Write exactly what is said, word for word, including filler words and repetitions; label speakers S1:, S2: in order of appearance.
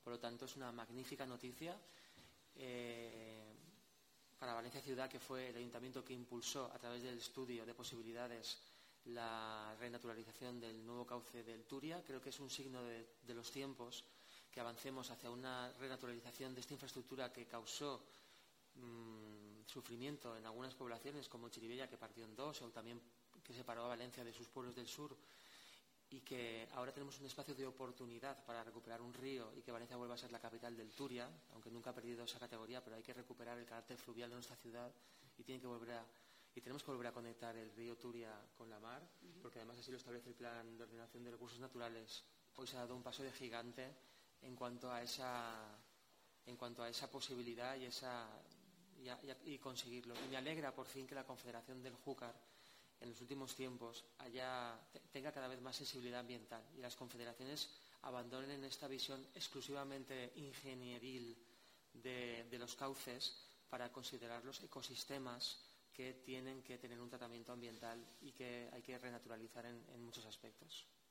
S1: Por lo tanto, es una magnífica noticia eh, para Valencia Ciudad, que fue el ayuntamiento que impulsó a través del estudio de posibilidades la renaturalización del nuevo cauce del Turia. Creo que es un signo de, de los tiempos que avancemos hacia una renaturalización de esta infraestructura que causó mmm, sufrimiento en algunas poblaciones como Chirivella, que partió en dos, o también que separó a Valencia de sus pueblos del sur, y que ahora tenemos un espacio de oportunidad para recuperar un río y que Valencia vuelva a ser la capital del Turia, aunque nunca ha perdido esa categoría, pero hay que recuperar el carácter fluvial de nuestra ciudad y tiene que volver a y tenemos que volver a conectar el río Turia con la mar, porque además así lo establece el Plan de Ordenación de Recursos Naturales. Hoy se ha dado un paso de gigante en cuanto a esa en cuanto a esa posibilidad y esa y, a, y conseguirlo. Y me alegra por fin que la Confederación del Júcar en los últimos tiempos haya, tenga cada vez más sensibilidad ambiental y las confederaciones abandonen esta visión exclusivamente ingenieril de, de los cauces para considerar los ecosistemas que tienen que tener un tratamiento ambiental y que hay que renaturalizar en, en muchos aspectos.